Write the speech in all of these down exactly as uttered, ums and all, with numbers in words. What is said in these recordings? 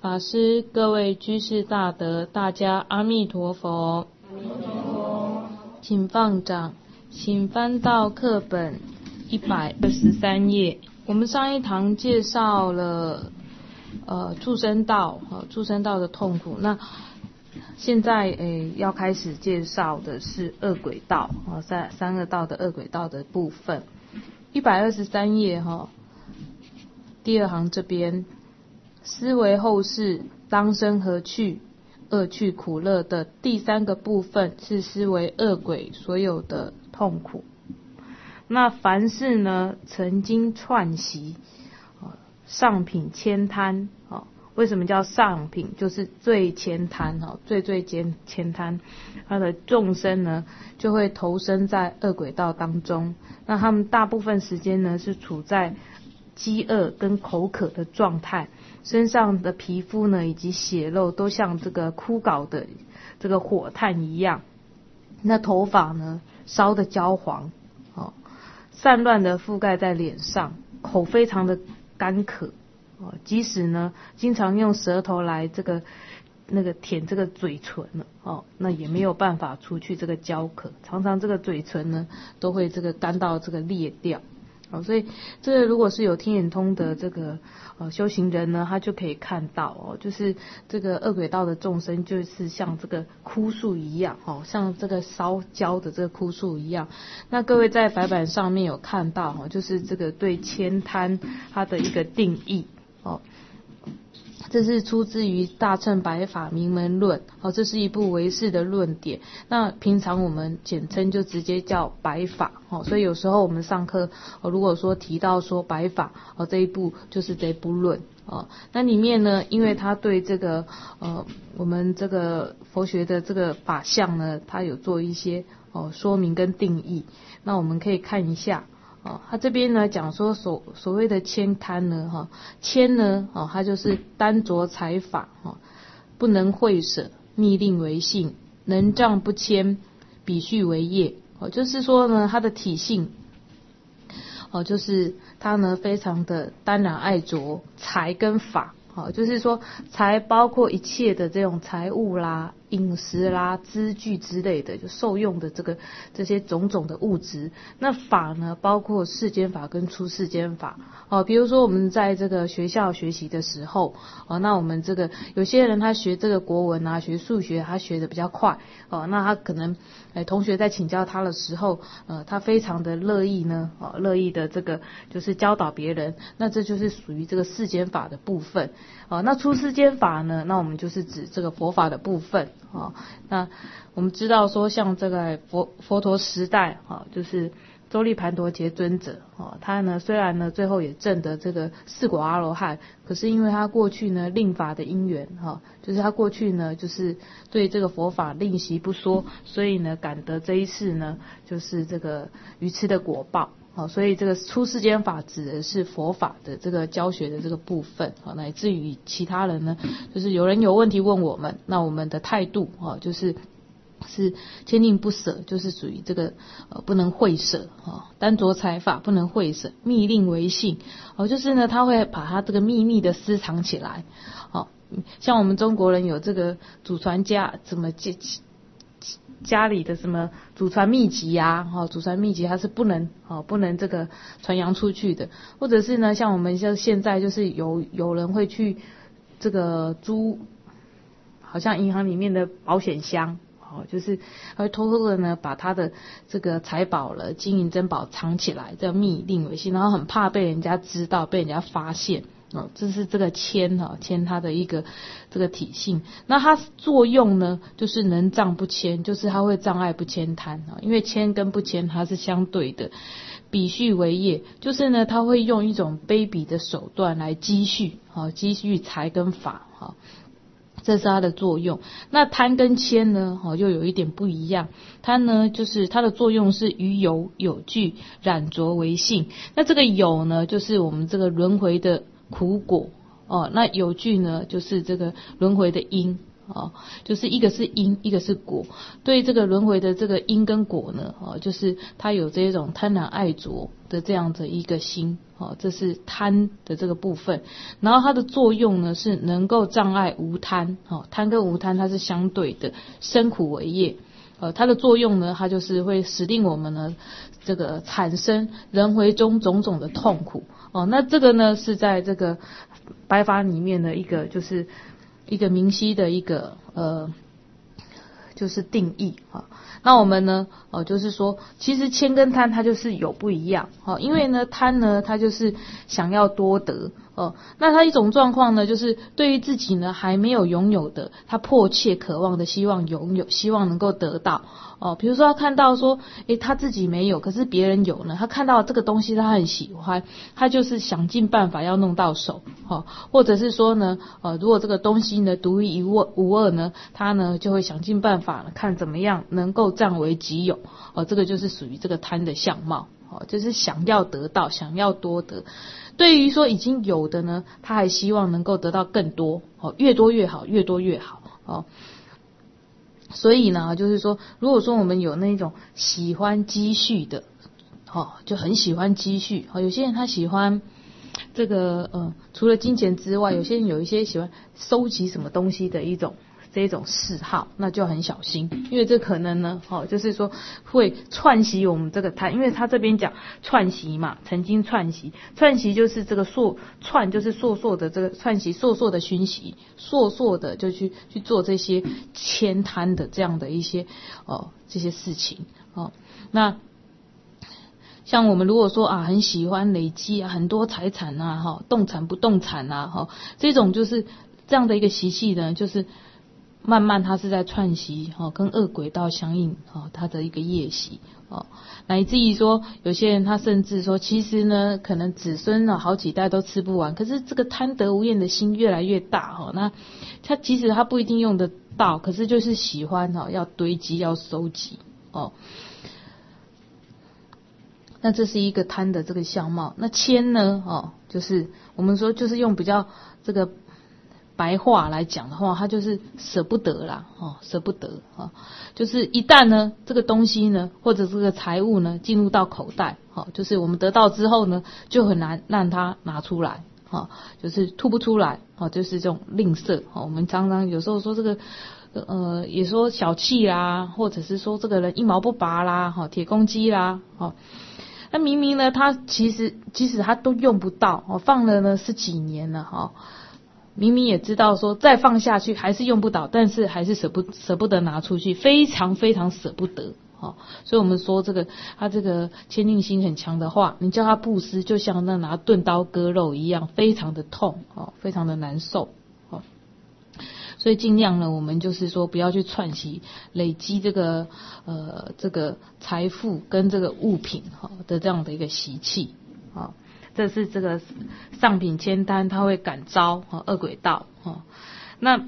法师、各位居士大德，大家阿弥陀佛。 阿弥陀佛。 请放掌，请翻到课本一百二十三页。我们上一堂介绍了呃畜生道，呃畜生道的痛苦。那现在诶要开始介绍的是恶鬼道，啊三三恶道的恶鬼道的部分。一百二十三页哈，第二行这边，思维后世当生何去？恶趣苦乐的第三个部分是思维恶鬼所有的痛苦。那凡是呢曾经串习上品悭贪，为什么叫上品？就是最悭贪，最最悭悭贪，他的众生呢就会投身在恶鬼道当中。那他们大部分时间呢是处在饥饿跟口渴的状态，身上的皮肤呢以及血肉都像这个枯槁的这个火炭一样，那头发呢烧得焦黄，哦，散乱的覆盖在脸上，口非常的干渴，哦，即使呢经常用舌头来这个那个舔这个嘴唇了，哦，那也没有办法除去这个焦渴，常常这个嘴唇呢都会这个干到这个裂掉。哦，所以这个如果是有天眼通的这个呃修行人呢，他就可以看到哦，就是这个恶鬼道的众生就是像这个枯树一样，哦，像这个烧焦的这个枯树一样。那各位在白板上面有看到哦，就是这个对悭贪它的一个定义哦。这是出自于《大乘白法明门论》，哦，这是一部唯识的论点。那平常我们简称就直接叫白法，哦，所以有时候我们上课，哦，如果说提到说白法，哦，这一部就是这部论，哦，那里面呢，因为他对这个呃我们这个佛学的这个法相呢，他有做一些哦说明跟定义。那我们可以看一下。哦，他这边呢讲说所所谓的悭贪呢，哈，悭呢，哦，它就是单着财法，哈，不能会舍，密令为性，能障不悭，比序为业，哦，就是说呢，它的体性，哦，就是它呢非常的单然爱着财跟法，哦，就是说财包括一切的这种财物啦。饮食啦、资具之类的，就受用的这个这些种种的物质。那法呢，包括世间法跟出世间法。哦，比如说我们在这个学校学习的时候，哦，那我们这个有些人他学这个国文啊，学数学，他学的比较快，哦，那他可能，哎，同学在请教他的时候，呃，他非常的乐意呢，哦，乐意的这个就是教导别人。那这就是属于这个世间法的部分。哦，那出世间法呢，那我们就是指这个佛法的部分。哦，那我们知道说，像这个佛佛陀时代，哈，就是周利盘陀羯尊者，哦，他呢虽然呢最后也证得这个四果阿罗汉，可是因为他过去呢令法的因缘，哈，就是他过去呢就是对这个佛法吝惜不说，所以呢感得这一世呢就是这个愚痴的果报。好，所以这个出世间法指的是佛法的这个教学的这个部分，好，乃至于其他人呢，就是有人有问题问我们，那我们的态度啊，就是是坚定不舍，就是属于这个呃不能会舍啊，单着财法不能会舍，密令为性，哦，就是呢他会把他这个秘密的私藏起来，好，像我们中国人有这个祖传家怎么接。家里的什么祖传秘籍呀、啊，哦，祖传秘籍它是不能哦不能这个传扬出去的，或者是呢，像我们像现在就是有有人会去这个租，好像银行里面的保险箱，哦，就是他会偷偷的呢把他的这个财宝了、金银珍宝藏起来，这样密令为性，然后很怕被人家知道、被人家发现。哦，这是这个悭哈悭它的一个这个体性。那它作用呢，就是能障不悭，就是它会障碍不悭贪啊。因为悭跟不悭它是相对的。比序为业，就是呢，它会用一种卑鄙的手段来积蓄，啊，积蓄财跟法，哈。这是它的作用。那贪跟悭呢，哦，又有一点不一样。贪呢，就是它的作用是于有有具染着为性。那这个有呢，就是我们这个轮回的苦果哦。那有具呢，就是这个轮回的因哦，就是一个是因，一个是果。对这个轮回的这个因跟果呢，哦，就是它有这种贪婪爱着的这样的一个心，哦，这是贪的这个部分。然后它的作用呢是能够障碍无贪，哦，贪跟无贪它是相对的，生苦为业。呃，它的作用呢，它就是会使令我们呢这个产生轮回中种种的痛苦。哦，那这个呢是在这个白法里面的一个就是一个明晰的一个呃就是定义啊。那我们呢呃就是说，其实谦跟贪它就是有不一样哦，因为呢贪呢它就是想要多得哦，那它一种状况呢就是对于自己呢还没有拥有的，他迫切渴望的希望拥有，希望能够得到哦。比如说他看到说诶他自己没有，可是别人有呢，他看到这个东西他很喜欢，他就是想尽办法要弄到手哦，或者是说呢呃如果这个东西呢独一无二无二呢，他呢就会想尽办法看怎么样能够占为己有哦，这个就是属于这个贪的相貌哦，就是想要得到，想要多得。对于说已经有的呢，他还希望能够得到更多哦，越多越好，越多越好哦。所以呢，就是说，如果说我们有那种喜欢积蓄的，哦，就很喜欢积蓄哦。有些人他喜欢这个呃，除了金钱之外，有些人有一些喜欢收集什么东西的一种。这种嗜好，那就很小心，因为这可能呢，哦，就是说会串习我们这个贪，因为他这边讲串习嘛，曾经串习，串习就是这个烁串，就是烁烁的这个串习，烁烁的熏习，烁烁的就去去做这些悭贪的这样的一些哦这些事情哦。那像我们如果说啊很喜欢累积啊很多财产啊哈，动产不动产啊哈，这种就是这样的一个习气呢，就是慢慢它是在串习哦，跟恶轨道相应哦，它的一个业习哦，乃至于说有些人他甚至说，其实呢可能子孙呢好几代都吃不完，可是这个贪得无厌的心越来越大哈，那他即使他不一定用得到，可是就是喜欢哦，要堆积要收集哦。那这是一个贪的这个相貌。那谦呢哦，就是我们说就是用比较这个白话来讲的话，它就是舍不得啦，哦，舍不得啊，就是一旦呢这个东西呢，或者这个财物呢进入到口袋，哦，就是我们得到之后呢，就很难让它拿出来，哦，就是吐不出来，哦，就是这种吝啬，哦，我们常常有时候说这个，呃，也说小气啦，或者是说这个人一毛不拔啦，哈，铁公鸡啦，哦。那明明呢，他其实即使他都用不到，哦，放了呢是几年了，哈。明明也知道说再放下去还是用不到，但是还是舍不舍不得拿出去，非常非常舍不得哦。所以我们说这个他这个谦敬心很强的话，你叫他布施，就像那拿钝刀割肉一样，非常的痛哦，非常的难受哦。所以尽量呢，我们就是说不要去串习累积这个呃这个财富跟这个物品哈的这样的一个习气啊。这是这个上品悭贪，它会感召哦恶轨道哦。那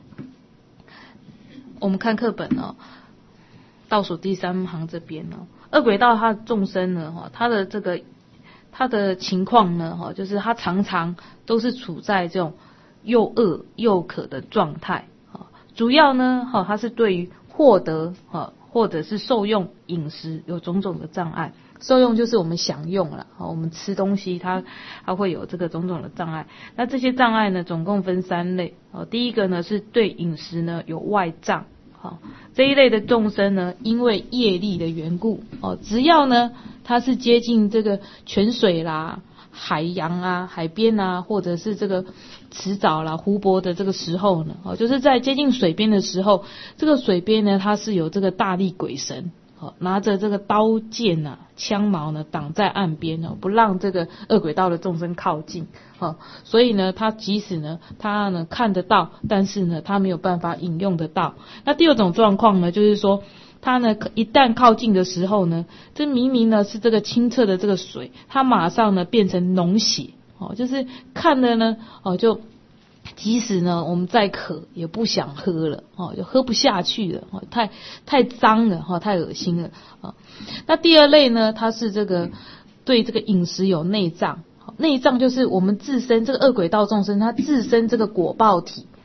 我们看课本哦，倒数第三行这边哦，恶轨道它的众生呢哈，它的这个它的情况呢哈，就是它常常都是处在这种又饿又渴的状态啊。主要呢哈，它是对于获得哈或者是受用饮食有种种的障碍。受用就是我们享用了，我们吃东西它它会有这个种种的障碍。那这些障碍呢，总共分三类。第一个呢是对饮食呢有外障，这一类的众生呢，因为业力的缘故，只要呢它是接近这个泉水啦、海洋啊、海边啊，或者是这个池沼啦、湖泊的这个时候呢，就是在接近水边的时候，这个水边呢它是有这个大力鬼神。拿着这个刀剑啊、枪矛呢，挡在岸边哦，不让这个恶轨道的众生靠近哦。所以呢，他即使呢，他呢看得到，但是呢，他没有办法饮用得到。那第二种状况呢，就是说，他呢一旦靠近的时候呢，这明明呢是这个清澈的这个水，它马上呢变成脓血哦，就是看了呢哦就。即使呢，我们再渴也不想喝了哦，就喝不下去了哦，太太脏了哈，太恶心了啊。那第二类呢，它是这个对这个饮食有内障，内障就是我们自身这个恶轨道众生，它自身这个果报体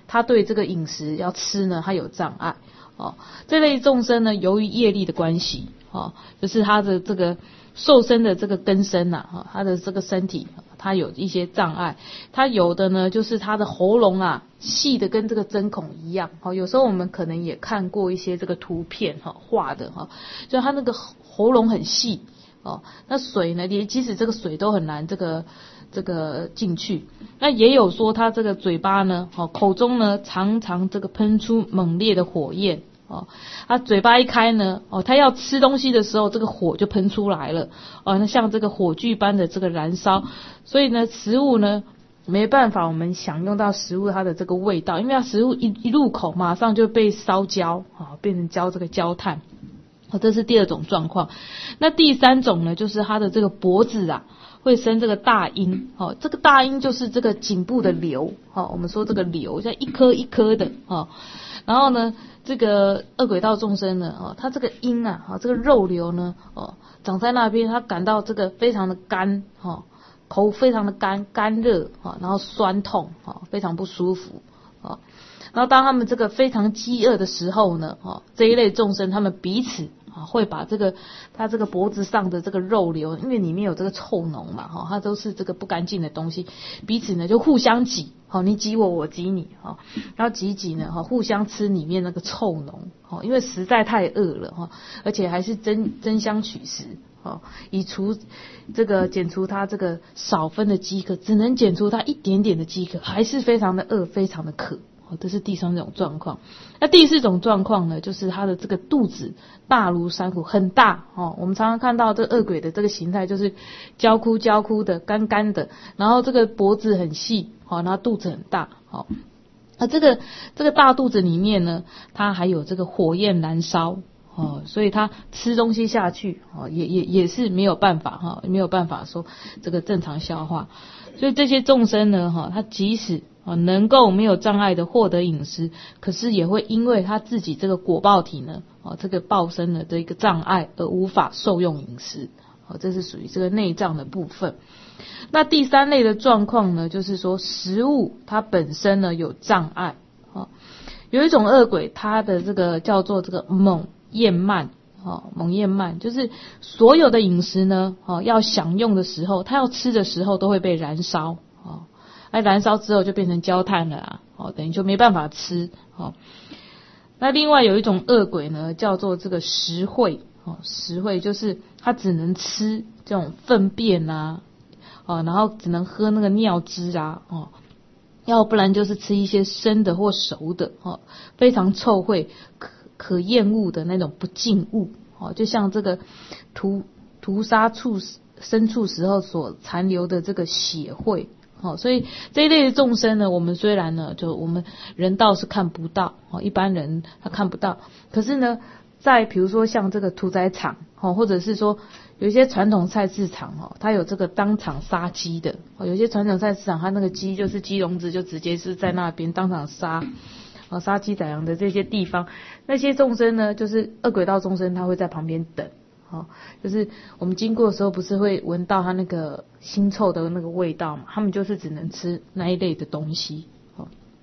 他对这个饮食要吃呢，他有障碍。哦，这类众生呢，由于业力的关系，哦，就是他的这个受身的这个根身呐，哈，他的这个身体，他有一些障碍。他有的呢，就是他的喉咙啊，细的跟这个针孔一样。好，有时候我们可能也看过一些这个图片哈，画的哈，就他那个喉咙很细哦，那水呢，连即使这个水都很难这个这个进去。那也有说他这个嘴巴呢，哦，口中呢常常这个喷出猛烈的火焰。哦，他嘴巴一开呢，哦，他要吃东西的时候，这个火就喷出来了，哦，那像这个火炬般的这个燃烧，所以呢，食物呢没办法我们享用到食物它的这个味道，因为它食物一一入口马上就被烧焦，啊，变成焦这个焦炭，哦，这是第二种状况。那第三种呢，就是它的这个脖子啊会生这个大阴，哦，这个大阴就是这个颈部的瘤，哦，我们说这个瘤像一颗一颗的，哦。然后呢，这个恶鬼道众生呢，哦，他这个阴啊，哦，这个肉瘤呢，哦，长在那边，他感到这个非常的干，哦，口非常的干，干热，哦，然后酸痛，哦，非常不舒服，哦，然后当他们这个非常饥饿的时候呢，哦，这一类众生他们彼此啊会把这个他这个脖子上的这个肉瘤，因为里面有这个臭脓嘛，哈，它都是这个不干净的东西，彼此呢就互相挤。好，你挤我，我挤你，哈，然后挤挤呢，哈，互相吃里面那个臭脓，哈，因为实在太饿了，哈，而且还是争争相取食，哈，以除这个减除他这个少分的饥渴，只能减除他一点点的饥渴，还是非常的饿，非常的渴。哦，这是第三种状况。那第四种状况呢，就是他的这个肚子大如山虎，很大哦。我们常常看到这恶鬼的这个形态，就是焦枯焦枯的、干干的，然后这个脖子很细，好，然后肚子很大，好。那这个这个大肚子里面呢，它还有这个火焰燃烧。哦，所以他吃东西下去，哦，也也也是没有办法哈，没有办法说这个正常消化。所以这些众生呢，哈，他即使啊能够没有障碍的获得饮食，可是也会因为他自己这个果报体呢，哦，这个报身的这个障碍而无法受用饮食。哦，这是属于这个内脏的部分。那第三类的状况呢，就是说食物它本身呢有障碍。哦，有一种恶鬼，它的这个叫做这个猛厌慢，哦，猛厌慢，就是所有的饮食呢，哦，要享用的时候，他要吃的时候都会被燃烧，哦，那燃烧之后就变成焦炭了啊，哦，等于就没办法吃，哦。那另外有一种恶鬼呢，叫做这个食秽，哦，食秽就是他只能吃这种粪便啊，哦，然后只能喝那个尿汁啊，哦。要不然就是吃一些生的或熟的，哦，非常臭秽、可可厌恶的那种不净物，哦，就像这个屠屠杀畜牲畜时候所残留的这个血秽，哦，所以这一类的众生呢，我们虽然呢，就我们人道是看不到，哦，一般人他看不到，可是呢，在比如说像这个屠宰场，哦，或者是说有一些传统菜市场哦，它有这个当场杀鸡的，哦，有些传统菜市场它那个鸡就是鸡笼子就直接是在那边当场杀，哦，杀鸡宰羊的这些地方，那些众生呢，就是恶鬼道众生，他会在旁边等，哦，就是我们经过的时候不是会闻到它那个腥臭的那个味道嘛，他们就是只能吃那一类的东西，哦，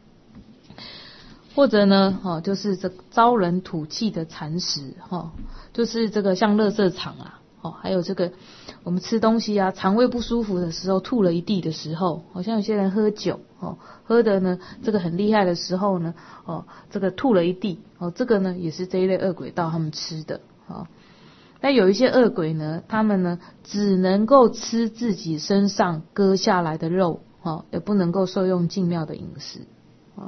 或者呢，哦，就是这招人吐气的蚕食，哦，就是这个像垃圾场啊。哦，还有这个，我们吃东西啊，肠胃不舒服的时候，吐了一地的时候，好像有些人喝酒，哦，喝的呢，这个很厉害的时候呢，哦，这个吐了一地，哦，这个呢也是这一类恶鬼道他们吃的，哦。那有一些恶鬼呢，他们呢只能够吃自己身上割下来的肉，哦，也不能够受用净妙的饮食，哦。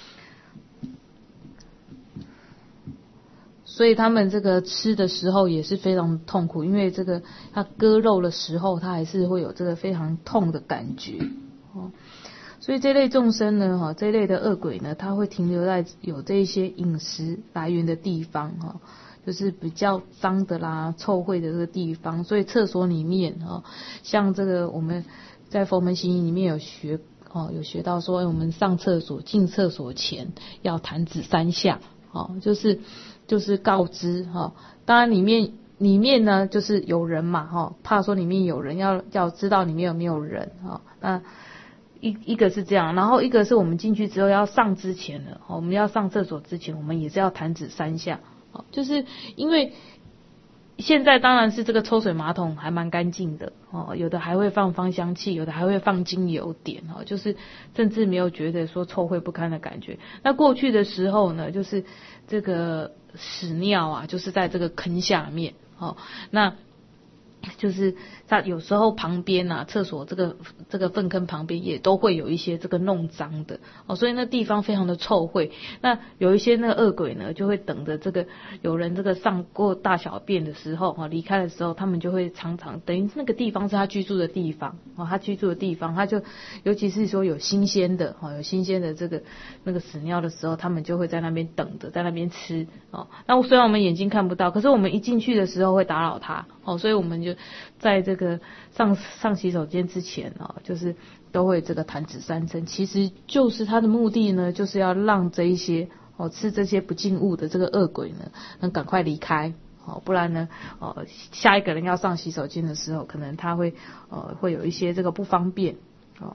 所以他们这个吃的时候也是非常痛苦，因为这个他割肉的时候，他还是会有这个非常痛的感觉，哦。所以这类众生呢，哈，这类的恶鬼呢，他会停留在有这一些饮食来源的地方，哈，就是比较脏的啦、臭秽的这个地方。所以厕所里面，哈，像这个我们在佛门行仪里面有学，哦，有学到说，我们上厕所进厕所前要弹指三下，哦，就是。就是告知哈，当然里面里面呢就是有人嘛哈，怕说里面有人要要知道里面有没有人哈，那一一个是这样，然后一个是我们进去之后要上之前呢，我们要上厕所之前，我们也是要弹指三下，就是因为现在当然是这个抽水马桶还蛮干净的哦，有的还会放芳香剂，有的还会放精油点哦，就是甚至没有觉得说臭秽不堪的感觉。那过去的时候呢，就是这个屎尿啊，就是在这个坑下面哦，那就是在有时候旁边啊，厕所这个这个粪坑旁边也都会有一些这个弄脏的哦，所以那地方非常的臭秽。那有一些那个恶鬼呢，就会等着这个有人这个上过大小便的时候哈，离开的时候，他们就会常常等于那个地方是他居住的地方哦，他居住的地方，他就尤其是说有新鲜的哦，有新鲜的这个那个屎尿的时候，他们就会在那边等着，在那边吃哦。那虽然我们眼睛看不到，可是我们一进去的时候会打扰他哦，所以我们就在这个上上洗手间之前啊，就是都会这个弹指三声，其实就是他的目的呢，就是要让这一些哦吃这些不净物的这个恶鬼呢，能赶快离开哦，不然呢，呃下一个人要上洗手间的时候，可能他会呃会有一些这个不方便哦。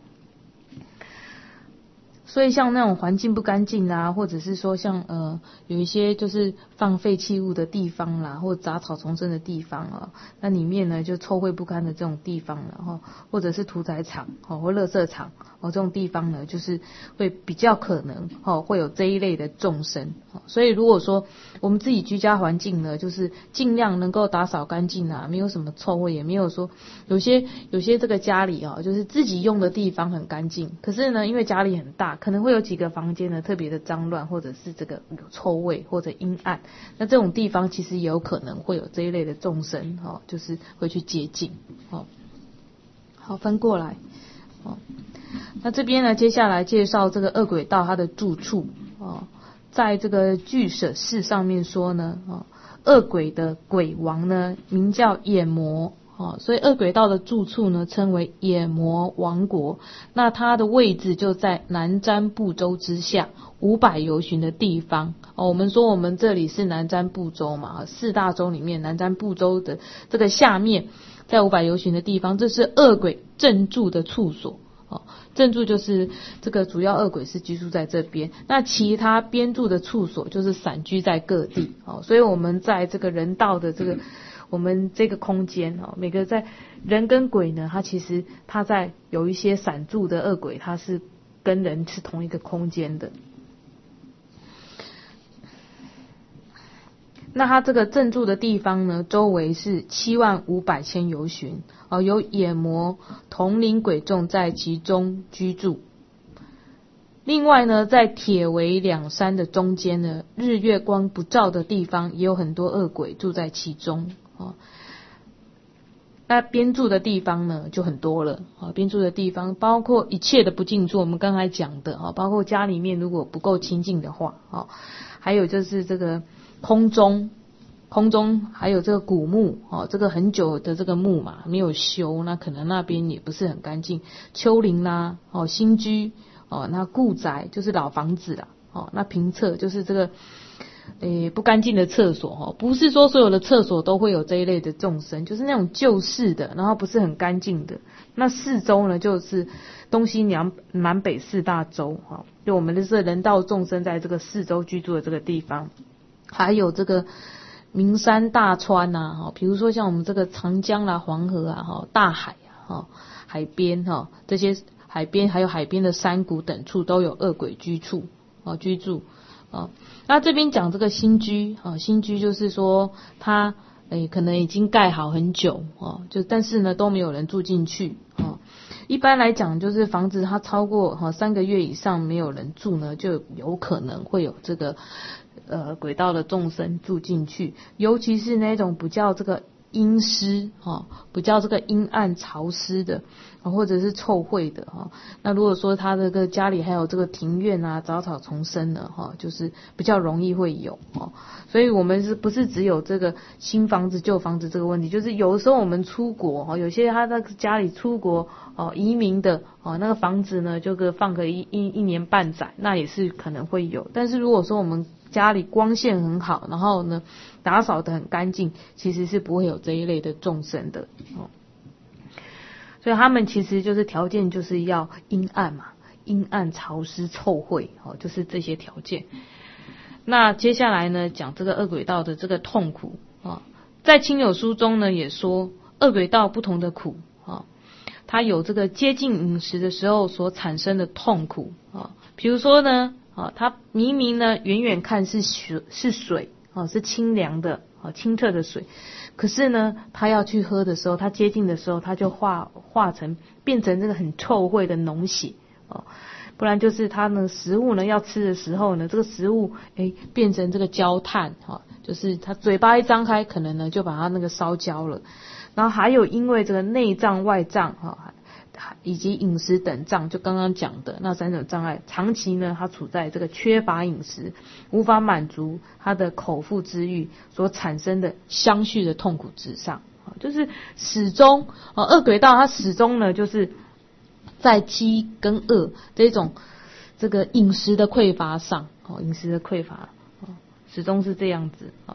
所以像那种环境不干净啊，或者是说像呃有一些就是放废弃物的地方啦，或者杂草丛生的地方啊，那里面呢就臭秽不堪的这种地方，然后或者是屠宰场哦或垃圾场哦这种地方呢，就是会比较可能哦会有这一类的众生。所以如果说我们自己居家环境呢，就是尽量能够打扫干净啊，没有什么臭味，也没有说有些有些这个家里啊，就是自己用的地方很干净，可是呢因为家里很大，可能会有几个房间呢特别的脏乱，或者是这个有臭味或者阴暗，那这种地方其实也有可能会有这一类的众生哦，就是会去接近哦。好，翻过来哦。那这边呢，接下来介绍这个恶鬼道它的住处哦，在这个俱舍释上面说呢，哦，恶鬼的鬼王呢名叫眼魔。哦，所以恶鬼道的住处呢，称为眼魔王国。那它的位置就在南瞻部洲之下五百由旬的地方。哦，我们说我们这里是南瞻部洲嘛，四大洲里面南瞻部洲的这个下面，在五百由旬的地方，这是恶鬼正住的处所。哦，正住就是这个主要恶鬼是居住在这边，那其他边住的处所就是散居在各地。哦，所以我们在这个人道的这个。我们这个空间哦，每个在人跟鬼呢，它其实它在有一些散住的恶鬼，它是跟人是同一个空间的。那它这个正住的地方呢，周围是七万五百千由旬哦，有眼魔同龄鬼众在其中居住。另外呢，在铁围两山的中间呢，日月光不照的地方，也有很多恶鬼住在其中。哦，那边住的地方呢就很多了啊，边住的地方包括一切的不净处，我们刚才讲的啊，包括家里面如果不够清净的话啊，还有就是这个空中，空中还有这个古墓啊，这个很久的这个墓嘛没有修，那可能那边也不是很干净。丘陵啦，哦，新居哦，那故宅就是老房子啦，哦，那平厕就是这个。诶，不干净的厕所哈，不是说所有的厕所都会有这一类的众生，就是那种旧式的，然后不是很干净的。那四周呢，就是东西南南北四大洲哈，就我们的这人道众生在这个四周居住的这个地方，还有这个名山大川呐，哈，比如说像我们这个长江啦、黄河啊、哈大海啊、哈海边哈这些海边，还有海边的山谷等处都有恶鬼居处啊居住。啊，那这边讲这个新居啊，新居就是说它诶可能已经盖好很久啊，就但是呢都没有人住进去啊。一般来讲，就是房子它超过哈三个月以上没有人住呢，就有可能会有这个呃鬼道的众生住进去，尤其是那种比较这个阴湿哈，比较这个阴暗潮湿的。或者是臭秽的哈，那如果说他这个家里还有这个庭院啊，杂草丛生的哈，就是比较容易会有哦。所以我们是不是只有这个新房子旧房子这个问题？就是有的时候我们出国哈，有些他在家里出国哦移民的哦，那个房子呢就个放个一一一年半载，那也是可能会有。但是如果说我们家里光线很好，然后呢打扫得很干净，其实是不会有这一类的众生的哦。 所以他们其实就是条件就是要阴暗嘛，阴暗、潮湿、臭秽，哦，就是这些条件。那接下来呢，讲这个恶鬼道的这个痛苦啊，在亲友书中呢也说，恶鬼道不同的苦啊，它有这个接近饮食的时候所产生的痛苦啊，比如说呢，啊，它明明呢远远看是水是水啊，是清凉的啊，清澈的水，可是呢，他要去喝的时候，他接近的时候，他就化化成变成这个很臭秽的脓血哦。不然就是他呢，食物呢要吃的时候呢，这个食物诶变成这个焦炭哈，就是他嘴巴一张开，可能呢就把它那个烧焦了。然后还有因为这个内脏外脏哈，以及饮食等障，就刚刚讲的那三种障碍，长期呢他处在这个缺乏饮食，无法满足他的口腹之欲所产生的相续的痛苦之上，就是始终呃恶鬼道它始终呢就是在饥跟饿这种这个饮食的匮乏上，哦，饮食的匮乏，哦，始终是这样子啊。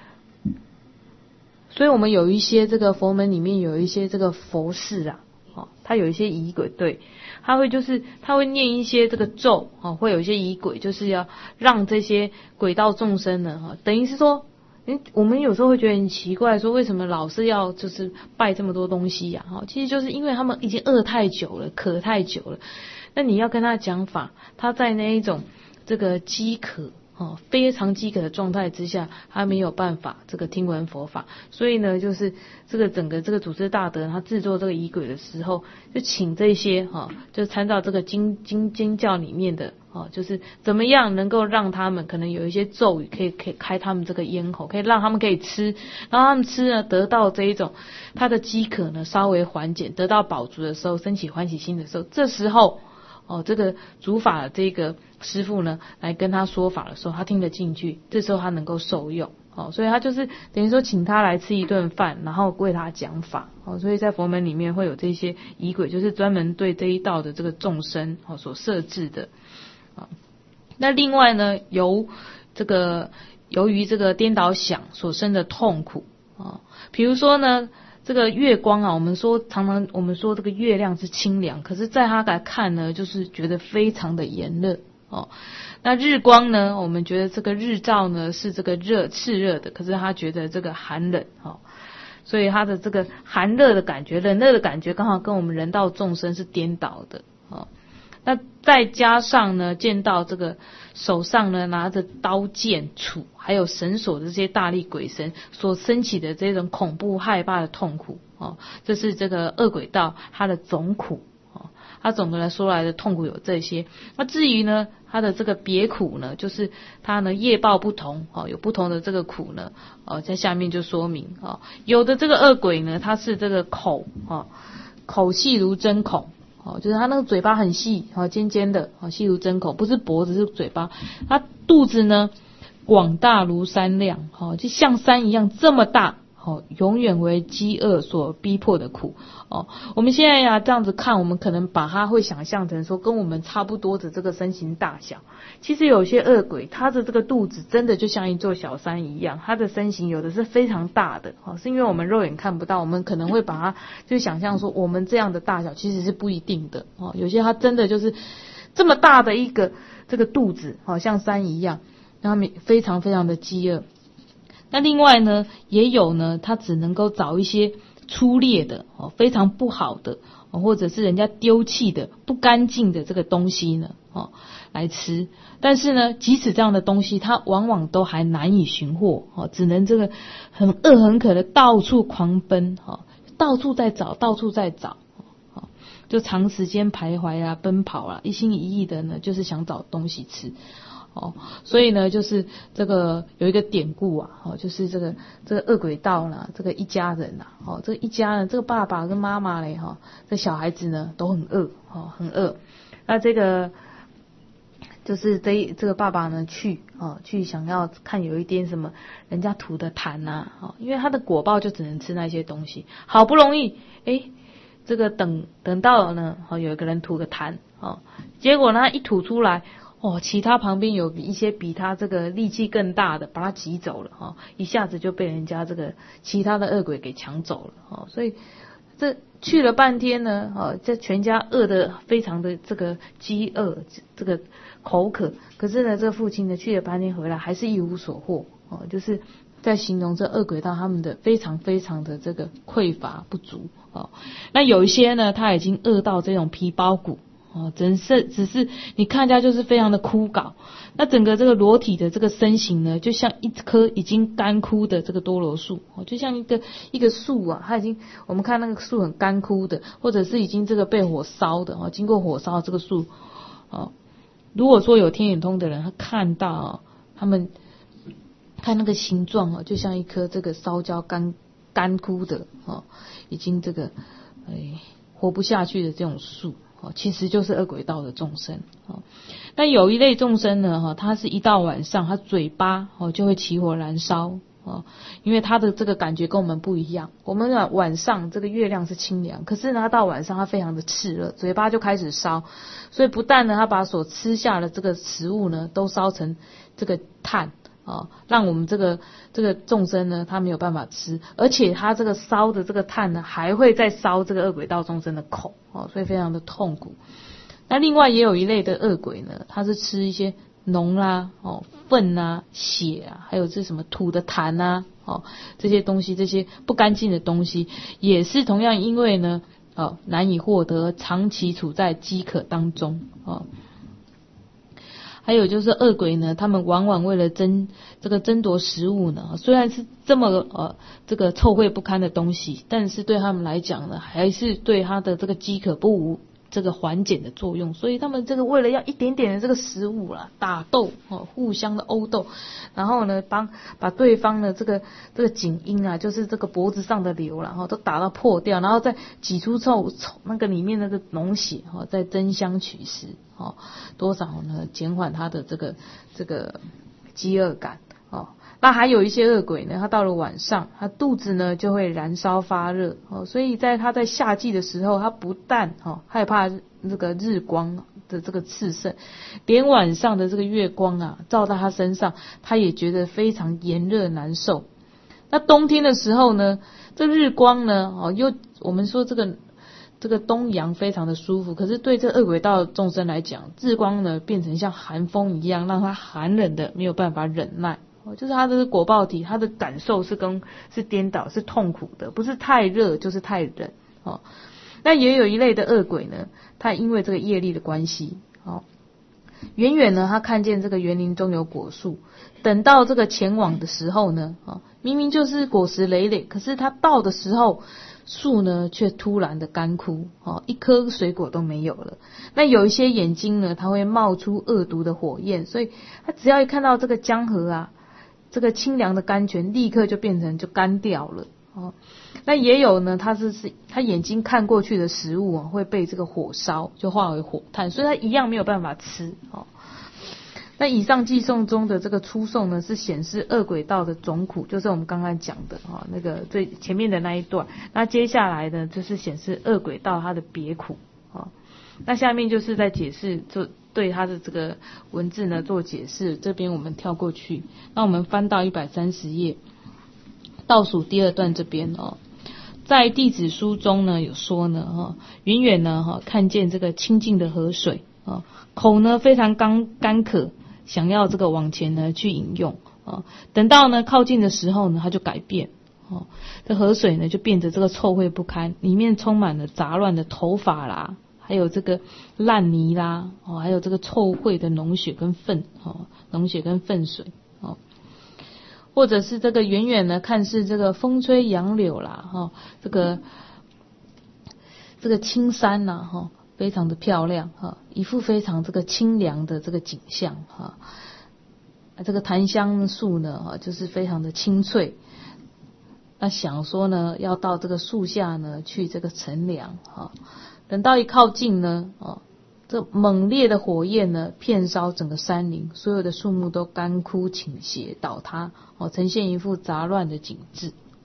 所以我们有一些这个佛门里面有一些这个佛事啊，哦，他有一些仪轨，对，他会就是他会念一些这个咒，哦，会有一些仪轨，就是要让这些鬼道众生呢，哈，等于是说。嗯，我们有时候会觉得很奇怪，说为什么老是要就是拜这么多东西呀？哈，其实就是因为他们已经饿太久了，渴太久了。那你要跟他讲法，他在那一种这个饥渴哦，非常饥渴的状态之下，他没有办法这个听闻佛法。所以呢，就是这个整个这个祖师大德他制作这个仪轨的时候，就请这些哈，就参照这个经经经教里面的。哦，就是怎么样能够让他们可能有一些咒语可以可以开他们这个咽喉，可以让他们可以吃，然后他们吃呢得到这一种他的饥渴呢稍微缓解，得到饱足的时候，升起欢喜心的时候，这时候哦这个主法的这个师父呢来跟他说法的时候，他听得进去，这时候他能够受用。哦，所以他就是等于说请他来吃一顿饭，然后为他讲法。哦，所以在佛门里面会有这些仪轨，就是专门对这一道的这个众生哦所设置的。啊，那另外呢，由这个由于这个颠倒想所生的痛苦啊，比如说呢，这个月光啊，我们说常常我们说这个月亮是清凉，可是在他来看呢，就是觉得非常的炎热哦。那日光呢，我们觉得这个日照呢是这个热炽热的，可是他觉得这个寒冷哦，所以他的这个寒热的感觉、冷热的感觉，刚好跟我们人道众生是颠倒的哦。那再加上呢，见到这个手上呢拿着刀剑杵，还有绳索的这些大力鬼神所升起的这种恐怖害怕的痛苦哦，这是这个恶鬼道它的总苦哦。它总的来说来的痛苦有这些。那至于呢，它的这个别苦呢，就是它呢业报不同哦，有不同的这个苦呢哦，在下面就说明哦，有的这个恶鬼呢，它是这个口哦，口细如针孔。哦，就是他那个嘴巴很细，哦，尖尖的，哦，细如针孔，不是脖子是嘴巴。他肚子呢广大如山量，哦，就像山一样这么大，哦，永远为饥饿所逼迫的苦。哦，我们现在呀这样子看，我们可能把它会想象成说跟我们差不多的这个身形大小。其实有些恶鬼，他的这个肚子真的就像一座小山一样，他的身形有的是非常大的，哦，是因为我们肉眼看不到，我们可能会把它就想象说我们这样的大小其实是不一定的，哦，有些他真的就是这么大的一个这个肚子，好像山一样，让他们非常非常的饥饿。那另外呢，也有呢，他只能够找一些粗劣的，哦，非常不好的，哦，或者是人家丢弃的不干净的这个东西呢，哦，来吃。但是呢，即使这样的东西，它往往都还难以寻获，哦，只能这个很饿很渴的到处狂奔，哦，到处在找，到处在找，哦，就长时间徘徊啊，奔跑啊，一心一意的呢，就是想找东西吃。哦，所以呢，就是这个有一个典故啊，哦，就是这个这个恶鬼道呢，这个一家人呐，哦，这一家呢，这个爸爸跟妈妈嘞，哈，这小孩子呢都很饿，哦，很饿。那这个就是这这个爸爸呢去，哦，去想要看有一点什么人家吐的痰呐，哦，因为他的果报就只能吃那些东西，好不容易，诶，这个等等到了呢，哦，有一个人吐个痰，哦，结果呢一吐出来。哦，其他旁边有一些比他这个力气更大的，把他挤走了哈，哦，一下子就被人家这个其他的恶鬼给抢走了哦，所以这去了半天呢，哦，这全家饿得非常的这个饥饿，这个口渴。可是呢，这个父亲呢去了半天回来还是一无所获，哦，就是在形容这恶鬼道他们的非常非常的这个匮乏不足，哦。那有一些呢，他已经饿到这种皮包骨。哦，只是只是你看家就是非常的枯槁，那整个这个裸体的这个身形呢，就像一棵已经干枯的这个多罗树，哦，就像一个一个树啊，它已经我们看那个树很干枯的，或者是已经这个被火烧的，哦，经过火烧的这个树，哦，如果说有天眼通的人，他看到，哦，他们看那个形状，哦，就像一棵这个烧焦干干枯的，哦，已经这个哎活不下去的这种树。其实就是恶鬼道的众生。那有一类众生呢，他是一到晚上，他嘴巴就会起火燃烧，因为他的这个感觉跟我们不一样。我们晚上这个月亮是清凉，可是呢，他到晚上他非常的炽热，嘴巴就开始烧，所以不但呢，他把所吃下的这个食物呢，都烧成这个炭。哦，让我们这个这个众生呢，他没有办法吃，而且他这个烧的这个炭呢，还会再烧这个恶鬼道众生的口，哦，所以非常的痛苦。那另外也有一类的恶鬼呢，他是吃一些脓啦、哦粪啊、血啊，还有这什么土的痰啊，哦这些东西，这些不干净的东西，也是同样因为呢，哦难以获得，长期处在饥渴当中，哦。还有就是恶鬼呢，他们往往为了争这个争夺食物呢，虽然是这么呃这个臭秽不堪的东西，但是对他们来讲呢，还是对他的这个饥渴不无这个缓解的作用，所以他们这个为了要一点点的这个食物啦，打斗哦，互相的殴斗，然后呢，帮把对方的这个这个颈阴啊，就是这个脖子上的瘤啦，然后都打到破掉，然后再挤出臭臭那个里面那个脓血哈，再争相取食哦，多少呢减缓他的这个这个饥饿感哦。那还有一些恶鬼呢，他到了晚上，他肚子呢就会燃烧发热哦，所以在他在夏季的时候，他不但哦害怕这个日光的这个炽盛，连晚上的这个月光啊照到他身上，他也觉得非常炎热难受。那冬天的时候呢，这日光呢哦又我们说这个这个东阳非常的舒服，可是对这恶鬼道众生来讲，日光呢变成像寒风一样，让他寒冷的没有办法忍耐。就是他的果报体，他的感受是跟是颠倒，是痛苦的，不是太热就是太冷哦。那也有一类的恶鬼呢，他因为这个业力的关系，哦，远远呢他看见这个园林中有果树，等到这个前往的时候呢，哦，明明就是果实累累，可是他到的时候，树呢却突然的干枯，哦，一颗水果都没有了。那有一些眼睛呢，它会冒出恶毒的火焰，所以他只要一看到这个江河啊。这个清凉的甘泉立刻就变成就干掉了哦。那也有呢，他是是他眼睛看过去的食物啊，会被这个火烧就化为火炭，所以他一样没有办法吃哦。那以上寄送中的这个出送呢，是显示恶鬼道的总苦，就是我们刚刚讲的啊，那个最前面的那一段。那接下来呢，就是显示恶鬼道它的别苦啊。那下面就是在解释就。对他的这个文字呢做解释，这边我们跳过去。那我们翻到一百三十页，倒数第二段这边哦，在弟子书中呢有说呢哈，远远呢哈看见这个清净的河水啊，口呢非常干干渴，想要这个往前呢去饮用啊，等到呢靠近的时候呢，它就改变哦，这河水呢就变得这个臭秽不堪，里面充满了杂乱的头发啦。还有这个烂泥啦，哦，还有这个臭秽的脓血跟粪，哦，脓血跟粪水，哦，或者是这个远远的看是这个风吹杨柳啦，哈、哦，这个这个青山呐，哈、哦，非常的漂亮，哈、哦，一副非常这个清凉的这个景象，哈、哦，这个檀香树呢，哈、哦，就是非常的清脆。那想说呢，要到这个树下呢去这个乘凉，哈、哦。等到一靠近呢，哦，这猛烈的火焰呢，遍烧整个山林，所有的树木都干枯倾斜倒塌，哦，呈现一副杂乱的景致。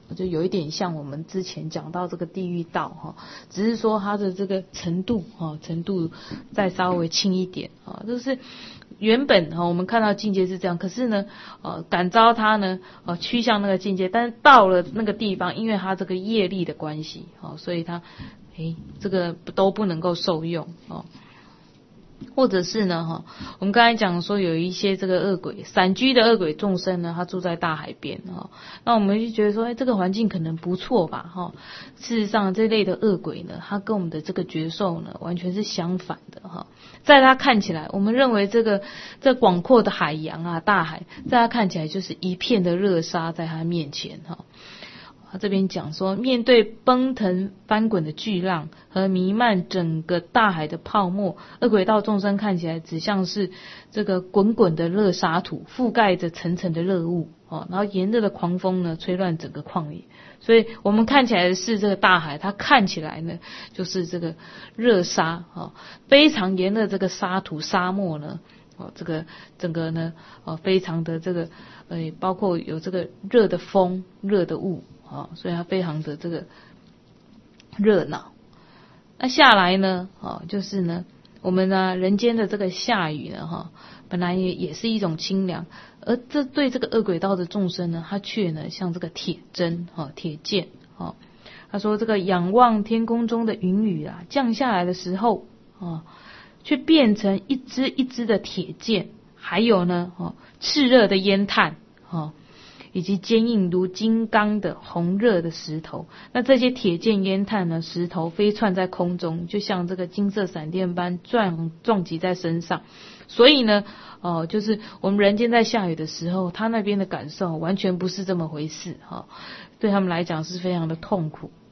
就有一点像我们之前讲到这个地狱道哈，只是说它的这个程度哈，程度再稍微轻一点啊，就是原本哈我们看到境界是这样，可是呢，呃，感召它呢，呃，趋向那个境界，但是到了那个地方，因为它这个业力的关系，哦，所以它，诶，这个都不能够受用哦。或者是呢，哈，我们刚才讲说有一些这个恶鬼散居的恶鬼众生呢，他住在大海边哈，那我们就觉得说，哎，这个环境可能不错吧，哈。事实上，这类的恶鬼呢，它跟我们的这个觉受呢，完全是相反的哈。在他看起来，我们认为这个这广阔的海洋啊，大海，在他看起来就是一片的热沙在他面前哈。他这边讲说，面对奔腾翻滚的巨浪和弥漫整个大海的泡沫，恶鬼道众生看起来只像是这个滚滚的热沙土，覆盖着层层的热雾哦，然后炎热的狂风呢，吹乱整个旷野。所以我们看起来是这个大海，它看起来呢就是这个热沙哦，非常炎热这个沙土沙漠呢。哦，这个整个呢，哦，非常的这个，呃，包括有这个热的风、热的雾，啊，所以它非常的这个热闹。那下来呢，啊，就是呢，我们呢人间的这个下雨呢，哈，本来也也是一种清凉，而这对这个恶鬼道的众生呢，他却呢像这个铁针，哈，铁剑，哈。他说这个仰望天空中的云雨啊，降下来的时候，啊。却变成一支一支的铁剑，还有呢，哦，炽热的烟炭，哦，以及坚硬如金刚的红热的石头。那这些铁剑、烟炭呢，石头飞窜在空中，就像这个金色闪电般撞撞击在身上。所以呢，哦，就是我们人间在下雨的时候，他那边的感受完全不是这么回事，哈，对他们来讲是非常的痛苦。